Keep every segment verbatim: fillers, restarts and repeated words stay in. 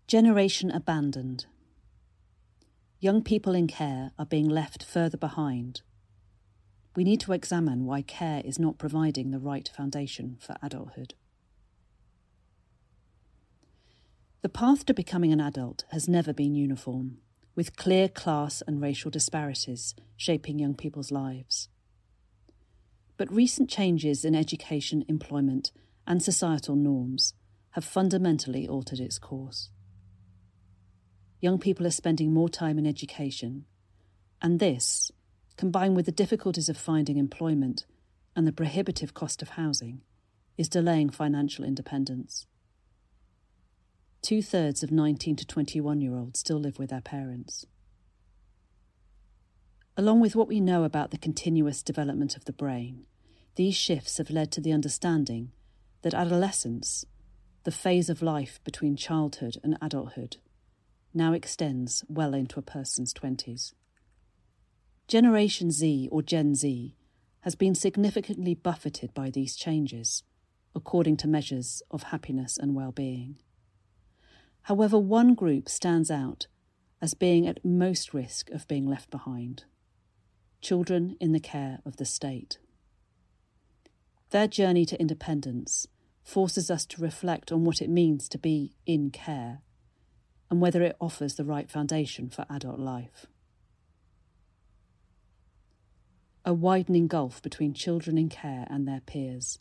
Generation abandoned. Young people in care are being left further behind. We need to examine why care is not providing the right foundation for adulthood. The path to becoming an adult has never been uniform, with clear class and racial disparities shaping young people's lives. But recent changes in education, employment, and societal norms have fundamentally altered its course. Young people are spending more time in education, and this, combined with the difficulties of finding employment and the prohibitive cost of housing, is delaying financial independence. Two-thirds of nineteen to twenty-one-year-olds still live with their parents. Along with what we know about the continuous development of the brain, these shifts have led to the understanding that adolescence, the phase of life between childhood and adulthood, now extends well into a person's twenties. Generation Z, or Gen Z, has been significantly buffeted by these changes, according to measures of happiness and well-being. However, one group stands out as being at most risk of being left behind: children in the care of the state. Their journey to independence forces us to reflect on what it means to be in care and whether it offers the right foundation for adult life. A widening gulf between children in care and their peers.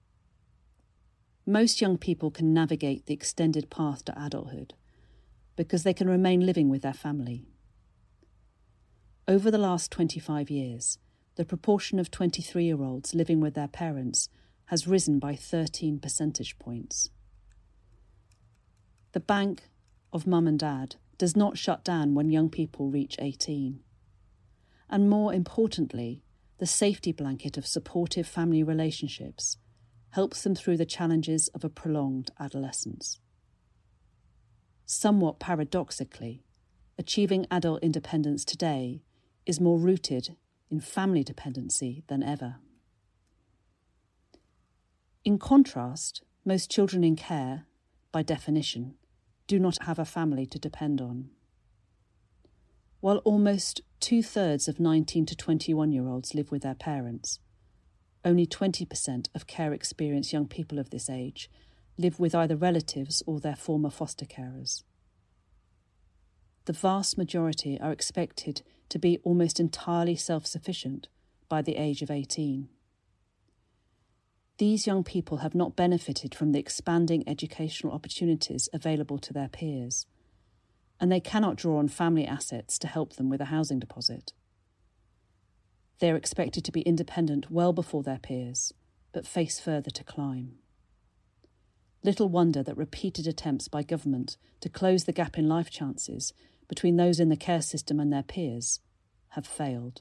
Most young people can navigate the extended path to adulthood because they can remain living with their family. Over the last twenty-five years, the proportion of twenty-three-year-olds living with their parents has risen by thirteen percentage points. The bank of mum and dad does not shut down when young people reach eighteen. And more importantly, the safety blanket of supportive family relationships helps them through the challenges of a prolonged adolescence. Somewhat paradoxically, achieving adult independence today is more rooted in family dependency than ever. In contrast, most children in care, by definition, do not have a family to depend on. While almost two-thirds of nineteen to twenty-one-year-olds live with their parents, only twenty percent of care-experienced young people of this age live with either relatives or their former foster carers. The vast majority are expected to be almost entirely self-sufficient by the age of eighteen. These young people have not benefited from the expanding educational opportunities available to their peers, and they cannot draw on family assets to help them with a housing deposit. They are expected to be independent well before their peers, but face further to climb. Little wonder that repeated attempts by government to close the gap in life chances between those in the care system and their peers have failed.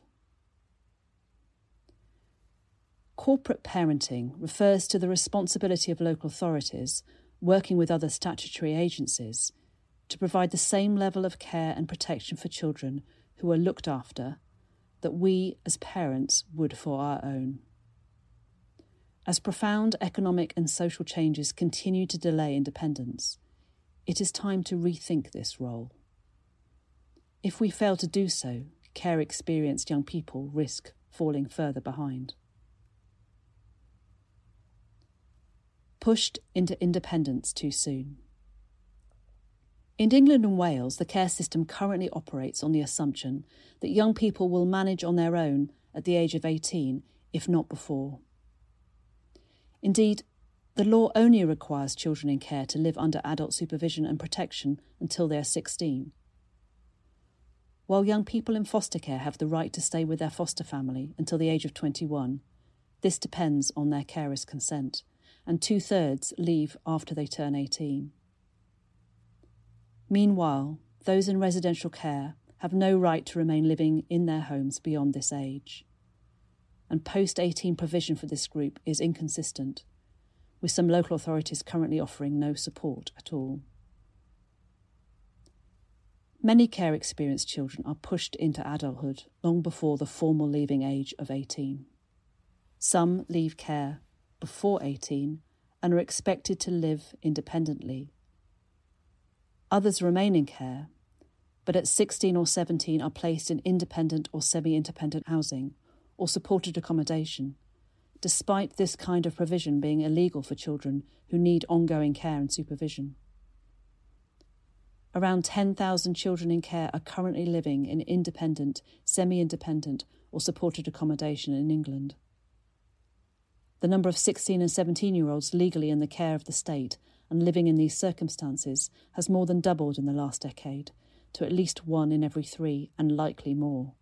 Corporate parenting refers to the responsibility of local authorities working with other statutory agencies to provide the same level of care and protection for children who are looked after that we as parents would for our own. As profound economic and social changes continue to delay independence, it is time to rethink this role. If we fail to do so, care-experienced young people risk falling further behind. Pushed into independence too soon. In England and Wales, the care system currently operates on the assumption that young people will manage on their own at the age of eighteen, if not before. Indeed, the law only requires children in care to live under adult supervision and protection until they are sixteen. While young people in foster care have the right to stay with their foster family until the age of twenty-one, this depends on their carer's consent, and two-thirds leave after they turn eighteen. Meanwhile, those in residential care have no right to remain living in their homes beyond this age. And post eighteen provision for this group is inconsistent, with some local authorities currently offering no support at all. Many care-experienced children are pushed into adulthood long before the formal leaving age of eighteen. Some leave care before eighteen and are expected to live independently. Others remain in care, but at sixteen or seventeen are placed in independent or semi-independent housing or supported accommodation, despite this kind of provision being illegal for children who need ongoing care and supervision. Around ten thousand children in care are currently living in independent, semi-independent or supported accommodation in England. The number of sixteen and seventeen-year-olds legally in the care of the state and living in these circumstances has more than doubled in the last decade, to at least one in every three and likely more.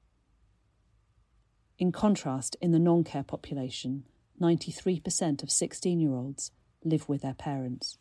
In contrast, in the non-care population, ninety-three percent of sixteen-year-olds live with their parents.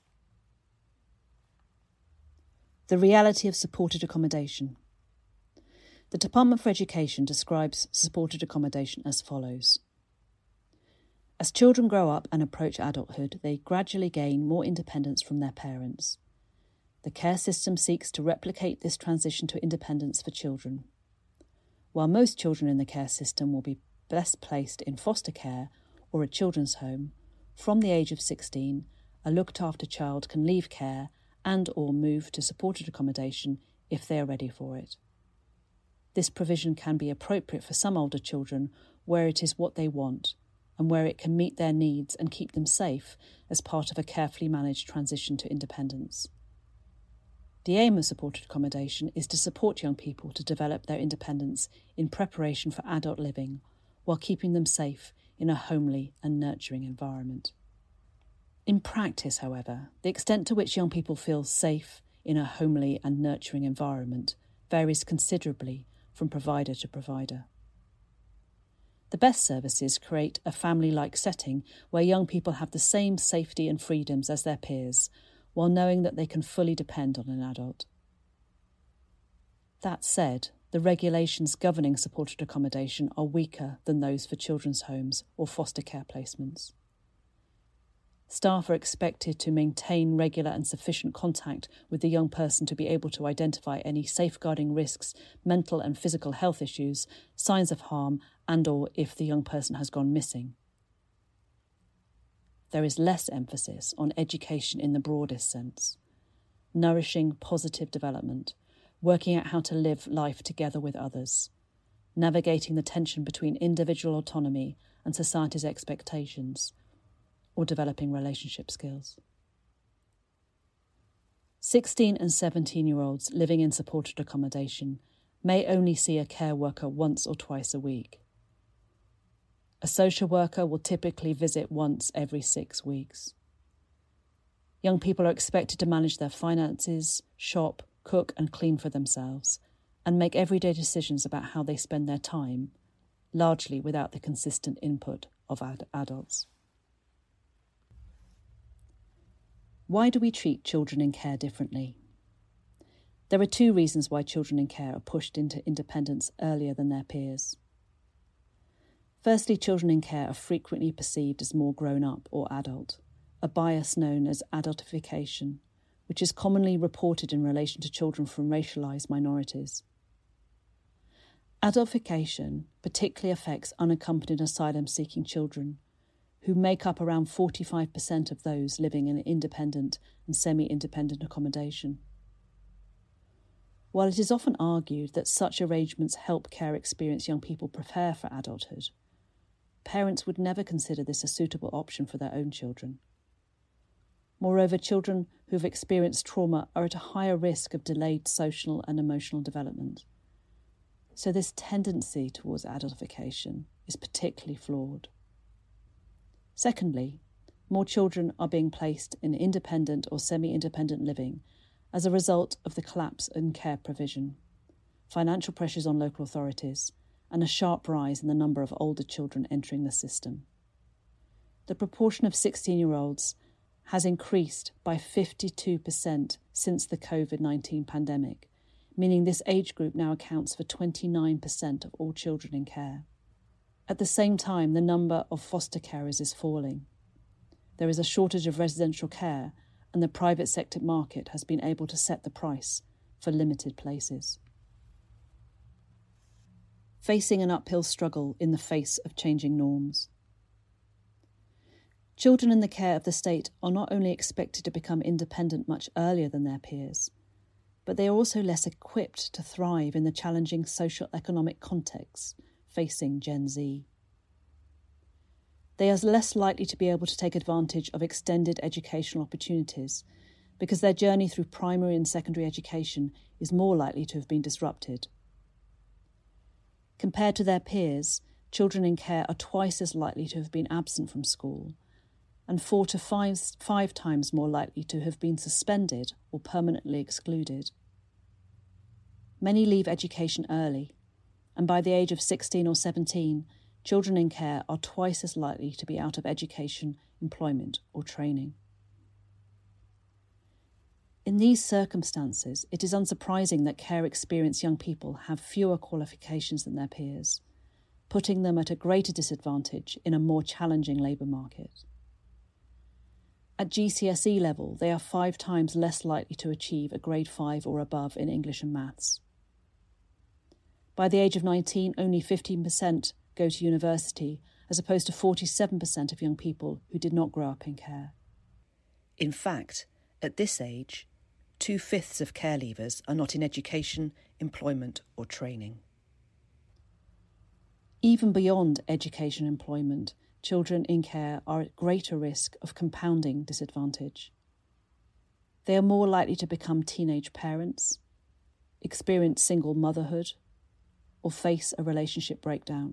The reality of supported accommodation. The Department for Education describes supported accommodation as follows. As children grow up and approach adulthood, they gradually gain more independence from their parents. The care system seeks to replicate this transition to independence for children. While most children in the care system will be best placed in foster care or a children's home, from the age of sixteen, a looked-after child can leave care and or move to supported accommodation if they are ready for it. This provision can be appropriate for some older children where it is what they want and where it can meet their needs and keep them safe as part of a carefully managed transition to independence. The aim of supported accommodation is to support young people to develop their independence in preparation for adult living while keeping them safe in a homely and nurturing environment. In practice, however, the extent to which young people feel safe in a homely and nurturing environment varies considerably from provider to provider. The best services create a family-like setting where young people have the same safety and freedoms as their peers, while knowing that they can fully depend on an adult. That said, the regulations governing supported accommodation are weaker than those for children's homes or foster care placements. Staff are expected to maintain regular and sufficient contact with the young person to be able to identify any safeguarding risks, mental and physical health issues, signs of harm, and or if the young person has gone missing. There is less emphasis on education in the broadest sense, nourishing positive development, working out how to live life together with others, navigating the tension between individual autonomy and society's expectations, or developing relationship skills. sixteen and seventeen-year-olds living in supported accommodation may only see a care worker once or twice a week. A social worker will typically visit once every six weeks. Young people are expected to manage their finances, shop, cook and clean for themselves, and make everyday decisions about how they spend their time, largely without the consistent input of ad- adults. Why do we treat children in care differently? There are two reasons why children in care are pushed into independence earlier than their peers. Firstly, children in care are frequently perceived as more grown up or adult, a bias known as adultification, which is commonly reported in relation to children from racialised minorities. Adultification particularly affects unaccompanied asylum-seeking children, who make up around forty-five percent of those living in independent and semi-independent accommodation. While it is often argued that such arrangements help care experienced young people prepare for adulthood, parents would never consider this a suitable option for their own children. Moreover, children who have experienced trauma are at a higher risk of delayed social and emotional development. So this tendency towards adultification is particularly flawed. Secondly, more children are being placed in independent or semi-independent living as a result of the collapse in care provision, financial pressures on local authorities, and a sharp rise in the number of older children entering the system. The proportion of sixteen-year-olds has increased by fifty-two percent since the covid nineteen pandemic, meaning this age group now accounts for twenty-nine percent of all children in care. At the same time, the number of foster carers is falling. There is a shortage of residential care, and the private sector market has been able to set the price for limited places. Facing an uphill struggle in the face of changing norms. Children in the care of the state are not only expected to become independent much earlier than their peers, but they are also less equipped to thrive in the challenging socio-economic contexts facing Gen Z. They are less likely to be able to take advantage of extended educational opportunities because their journey through primary and secondary education is more likely to have been disrupted. Compared to their peers, children in care are twice as likely to have been absent from school and four to five, five times more likely to have been suspended or permanently excluded. Many leave education early, and by the age of sixteen or seventeen, children in care are twice as likely to be out of education, employment, or training. In these circumstances, it is unsurprising that care-experienced young people have fewer qualifications than their peers, putting them at a greater disadvantage in a more challenging labour market. At G C S E level, they are five times less likely to achieve a grade five or above in English and maths. By the age of nineteen, only fifteen percent go to university, as opposed to forty-seven percent of young people who did not grow up in care. In fact, at this age, two-fifths of care leavers are not in education, employment or training. Even beyond education and employment, children in care are at greater risk of compounding disadvantage. They are more likely to become teenage parents, experience single motherhood, or face a relationship breakdown.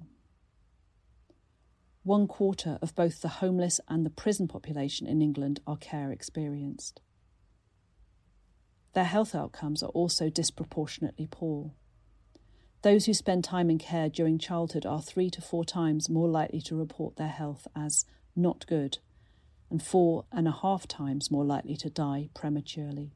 One quarter of both the homeless and the prison population in England are care experienced. Their health outcomes are also disproportionately poor. Those who spend time in care during childhood are three to four times more likely to report their health as not good, and four and a half times more likely to die prematurely.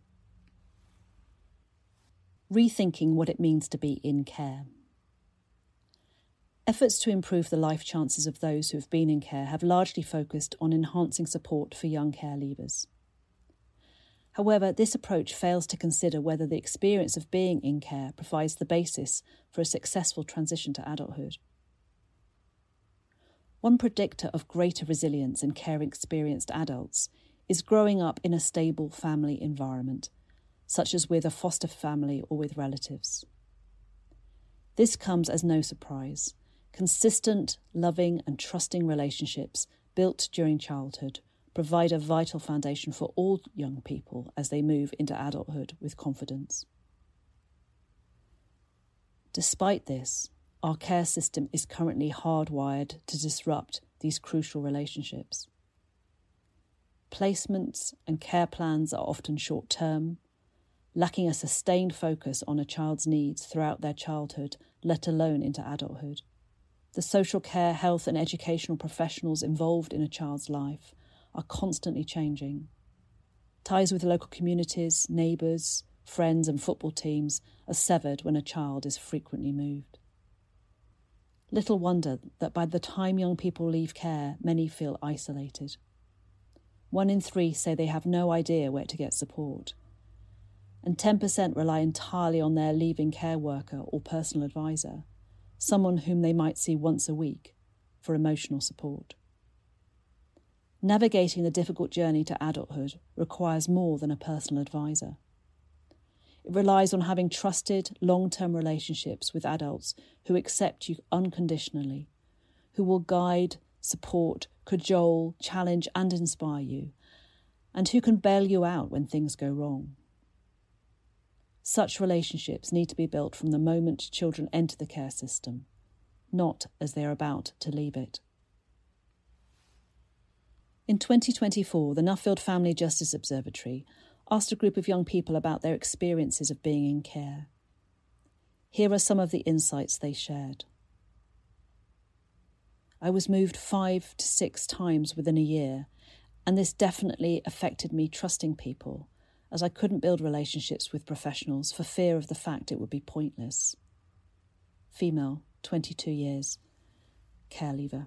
Rethinking what it means to be in care. Efforts to improve the life chances of those who have been in care have largely focused on enhancing support for young care leavers. However, this approach fails to consider whether the experience of being in care provides the basis for a successful transition to adulthood. One predictor of greater resilience in care-experienced adults is growing up in a stable family environment, such as with a foster family or with relatives. This comes as no surprise. Consistent, loving and trusting relationships built during childhood provide a vital foundation for all young people as they move into adulthood with confidence. Despite this, our care system is currently hardwired to disrupt these crucial relationships. Placements and care plans are often short-term, lacking a sustained focus on a child's needs throughout their childhood, let alone into adulthood. The social care, health and educational professionals involved in a child's life are constantly changing. Ties with local communities, neighbours, friends and football teams are severed when a child is frequently moved. Little wonder that by the time young people leave care, many feel isolated. One in three say they have no idea where to get support, and ten percent rely entirely on their leaving care worker or personal advisor, someone whom they might see once a week, for emotional support. Navigating the difficult journey to adulthood requires more than a personal advisor. It relies on having trusted, long-term relationships with adults who accept you unconditionally, who will guide, support, cajole, challenge and inspire you, and who can bail you out when things go wrong. Such relationships need to be built from the moment children enter the care system, not as they are about to leave it. In twenty twenty-four, the Nuffield Family Justice Observatory asked a group of young people about their experiences of being in care. Here are some of the insights they shared. I was moved five to six times within a year, and this definitely affected me trusting people, as I couldn't build relationships with professionals for fear of the fact it would be pointless. Female, twenty-two years, care leaver.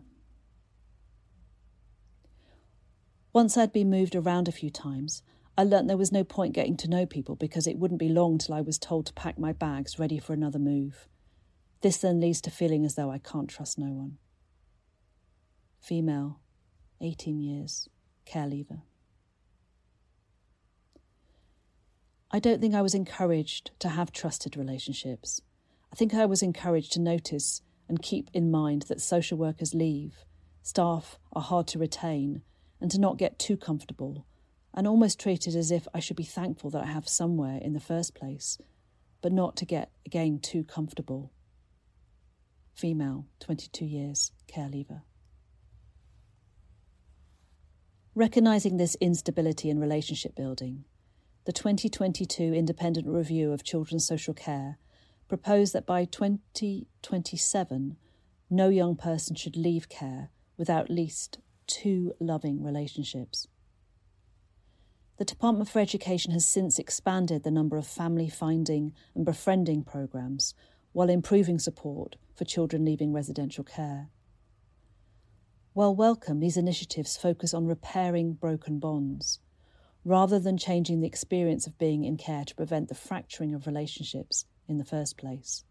Once I'd been moved around a few times, I learnt there was no point getting to know people because it wouldn't be long till I was told to pack my bags ready for another move. This then leads to feeling as though I can't trust no one. Female, eighteen years, care leaver. I don't think I was encouraged to have trusted relationships. I think I was encouraged to notice and keep in mind that social workers leave, staff are hard to retain, and to not get too comfortable, and almost treated as if I should be thankful that I have somewhere in the first place, but not to get, again, too comfortable. Female, twenty-two years, care leaver. Recognising this instability in relationship building, the twenty twenty-two Independent Review of Children's Social Care proposed that by twenty twenty-seven, no young person should leave care without at least two loving relationships. The Department for Education has since expanded the number of family finding and befriending programmes while improving support for children leaving residential care. While welcome, these initiatives focus on repairing broken bonds, rather than changing the experience of being in care to prevent the fracturing of relationships in the first place.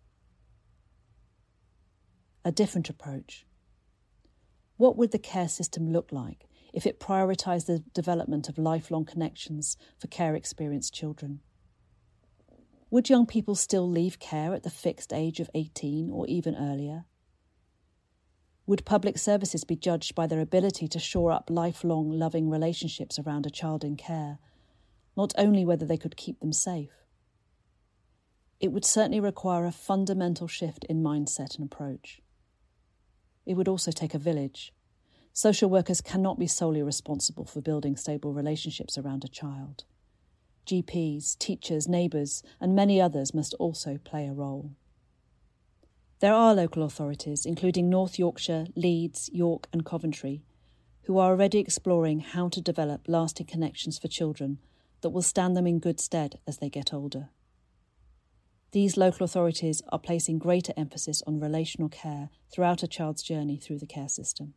A different approach. What would the care system look like if it prioritised the development of lifelong connections for care-experienced children? Would young people still leave care at the fixed age of eighteen or even earlier? Would public services be judged by their ability to shore up lifelong loving relationships around a child in care, not only whether they could keep them safe? It would certainly require a fundamental shift in mindset and approach. It would also take a village. Social workers cannot be solely responsible for building stable relationships around a child. G Ps, teachers, neighbours, and many others must also play a role. There are local authorities, including North Yorkshire, Leeds, York and Coventry, who are already exploring how to develop lasting connections for children that will stand them in good stead as they get older. These local authorities are placing greater emphasis on relational care throughout a child's journey through the care system.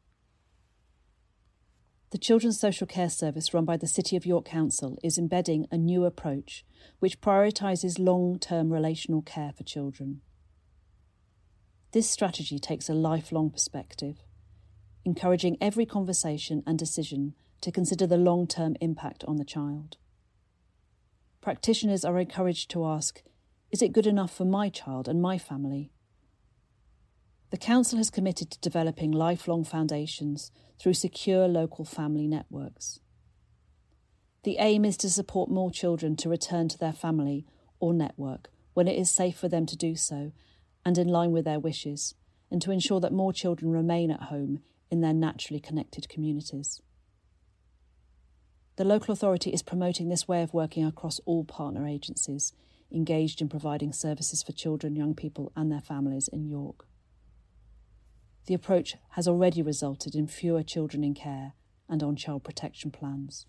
The Children's Social Care Service run by the City of York Council is embedding a new approach which prioritises long-term relational care for children. This strategy takes a lifelong perspective, encouraging every conversation and decision to consider the long-term impact on the child. Practitioners are encouraged to ask, is it good enough for my child and my family? The Council has committed to developing lifelong foundations through secure local family networks. The aim is to support more children to return to their family or network when it is safe for them to do so and in line with their wishes, and to ensure that more children remain at home in their naturally connected communities. The local authority is promoting this way of working across all partner agencies engaged in providing services for children, young people and their families in York. The approach has already resulted in fewer children in care and on child protection plans.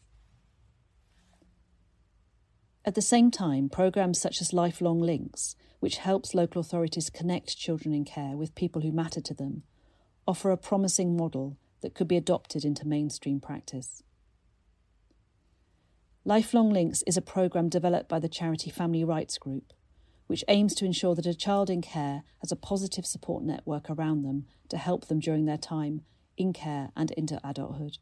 At the same time, programmes such as Lifelong Links, which helps local authorities connect children in care with people who matter to them, offer a promising model that could be adopted into mainstream practice. Lifelong Links is a programme developed by the charity Family Rights Group, which aims to ensure that a child in care has a positive support network around them to help them during their time in care and into adulthood.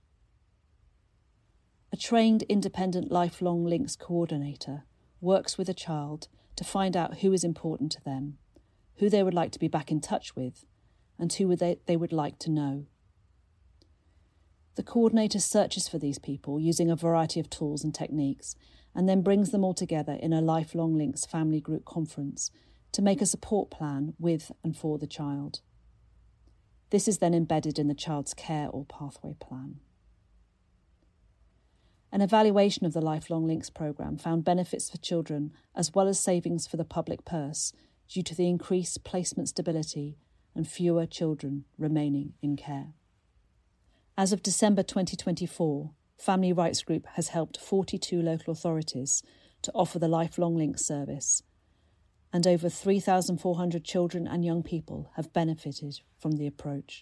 A trained independent Lifelong Links coordinator works with a child to find out who is important to them, who they would like to be back in touch with, and who they, they would like to know. The coordinator searches for these people using a variety of tools and techniques and then brings them all together in a Lifelong Links family group conference to make a support plan with and for the child. This is then embedded in the child's care or pathway plan. An evaluation of the Lifelong Links programme found benefits for children as well as savings for the public purse due to the increased placement stability and fewer children remaining in care. As of December twenty twenty-four, Family Rights Group has helped forty-two local authorities to offer the Lifelong Links service, and over three thousand four hundred children and young people have benefited from the approach.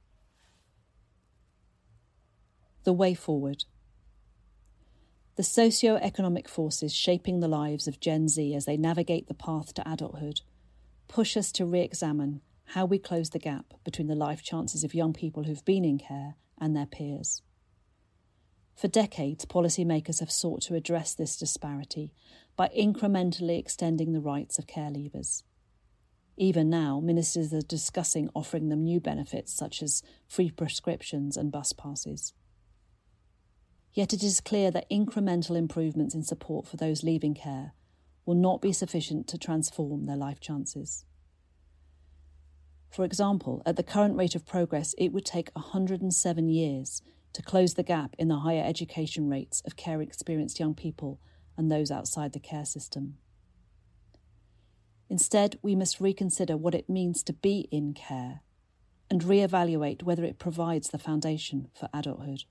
The way forward. The socio-economic forces shaping the lives of Gen Z as they navigate the path to adulthood push us to re-examine how we close the gap between the life chances of young people who've been in care and their peers. For decades, policymakers have sought to address this disparity by incrementally extending the rights of care leavers. Even now, ministers are discussing offering them new benefits such as free prescriptions and bus passes. Yet it is clear that incremental improvements in support for those leaving care will not be sufficient to transform their life chances. For example, at the current rate of progress, it would take one hundred seven years to close the gap in the higher education rates of care-experienced young people and those outside the care system. Instead, we must reconsider what it means to be in care and re-evaluate whether it provides the foundation for adulthood.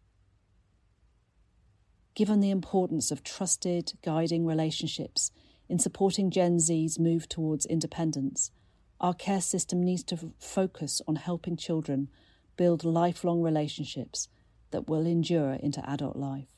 Given the importance of trusted, guiding relationships in supporting Gen Z's move towards independence, our care system needs to f- focus on helping children build lifelong relationships that will endure into adult life.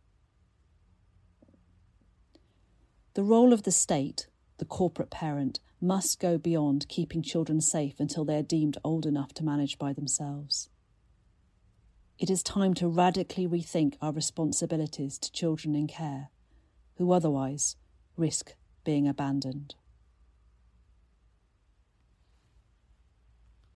The role of the state, the corporate parent, must go beyond keeping children safe until they are deemed old enough to manage by themselves. It is time to radically rethink our responsibilities to children in care, who otherwise risk being abandoned.